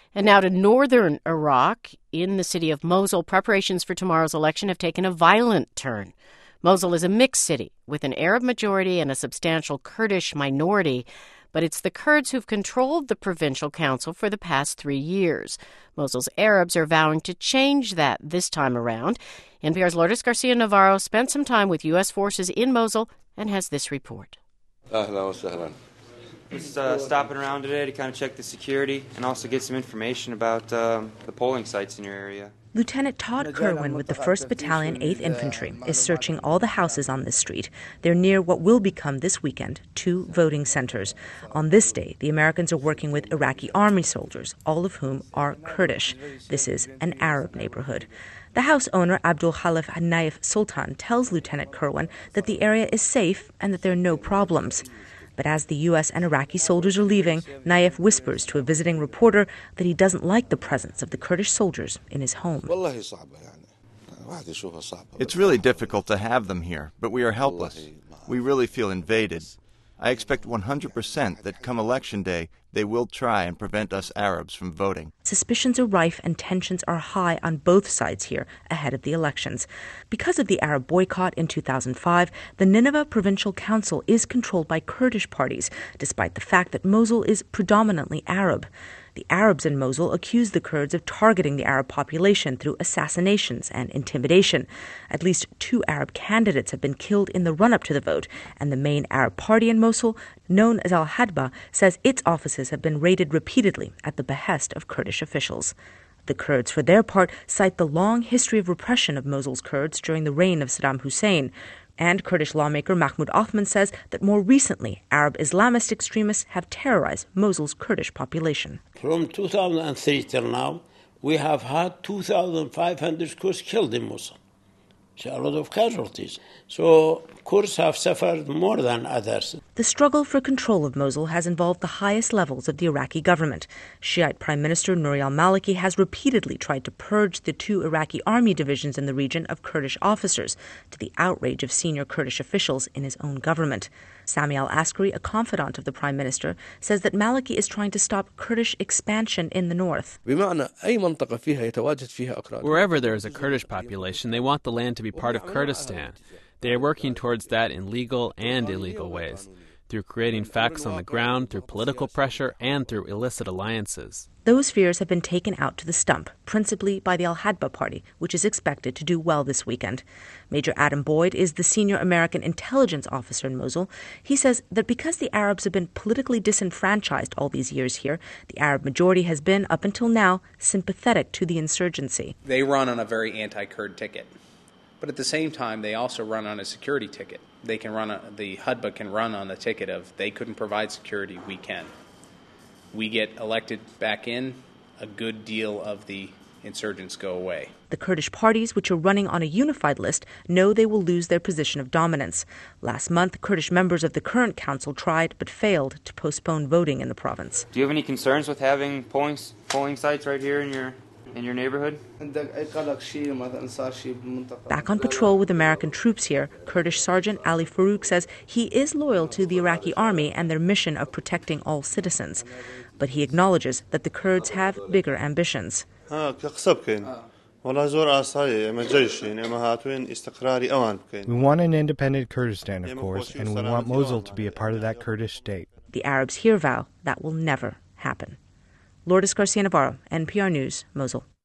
And now to northern Iraq. In the city of Mosul, preparations for tomorrow's election have taken a violent turn. Mosul is a mixed city with an Arab majority and a substantial Kurdish minority, but it's the Kurds who've controlled the provincial council for the past 3 years. Mosul's Arabs are vowing to change that this time around. NPR's Lourdes Garcia Navarro spent some time with U.S. forces in Mosul and has this report. Just stopping around today to kind of check the security and also get some information about the polling sites in your area. Lieutenant Todd Kerwin with the 1st Battalion, 8th Infantry is searching all the houses on this street. They're near what will become this weekend 2 voting centers. On this day, the Americans are working with Iraqi army soldiers, all of whom are Kurdish. This is an Arab neighborhood. The house owner, Abdul Khalif Naif Sultan, tells Lieutenant Kerwin that the area is safe and that there are no problems. But as the U.S. and Iraqi soldiers are leaving, Naif whispers to a visiting reporter that he doesn't like the presence of the Kurdish soldiers in his home. It's really difficult to have them here, but we are helpless. We really feel invaded. I expect 100% that come election day, they will try and prevent us Arabs from voting. Suspicions are rife and tensions are high on both sides here ahead of the elections. Because of the Arab boycott in 2005, the Nineveh Provincial Council is controlled by Kurdish parties, despite the fact that Mosul is predominantly Arab. The Arabs in Mosul accuse the Kurds of targeting the Arab population through assassinations and intimidation. At least 2 Arab candidates have been killed in the run-up to the vote, and the main Arab party in Mosul, known as Al-Hadba, says its offices have been raided repeatedly at the behest of Kurdish officials. The Kurds, for their part, cite the long history of repression of Mosul's Kurds during the reign of Saddam Hussein. And Kurdish lawmaker Mahmoud Othman says that more recently, Arab Islamist extremists have terrorized Mosul's Kurdish population. From 2003 till now, we have had 2,500 Kurds killed in Mosul. A lot of casualties. So Kurds have suffered more than others. The struggle for control of Mosul has involved the highest levels of the Iraqi government. Shiite Prime Minister Nouri al-Maliki has repeatedly tried to purge the 2 Iraqi army divisions in the region of Kurdish officers, to the outrage of senior Kurdish officials in his own government. Sami al-Askari, a confidant of the Prime Minister, says that Maliki is trying to stop Kurdish expansion in the north. Wherever there is a Kurdish population, they want the land to be part of Kurdistan. They are working towards that in legal and illegal ways, through creating facts on the ground, through political pressure, and through illicit alliances. Those fears have been taken out to the stump, principally by the Al-Hadba party, which is expected to do well this weekend. Major Adam Boyd is the senior American intelligence officer in Mosul. He says that because the Arabs have been politically disenfranchised all these years here, the Arab majority has been, up until now, sympathetic to the insurgency. They run on a very anti-Kurd ticket. But at the same time, they also run on a security ticket. The Hadba can run on the ticket of they couldn't provide security, we can. We get elected back in, a good deal of the insurgents go away. The Kurdish parties, which are running on a unified list, know they will lose their position of dominance. Last month, Kurdish members of the current council tried but failed to postpone voting in the province. Do you have any concerns with having polling sites right here in your neighborhood? Back on patrol with American troops here, Kurdish Sergeant Ali Farouk says he is loyal to the Iraqi army and their mission of protecting all citizens. But he acknowledges that the Kurds have bigger ambitions. We want an independent Kurdistan, of course, and we want Mosul to be a part of that Kurdish state. The Arabs here vow that will never happen. Lourdes Garcia Navarro, NPR News, Mosul.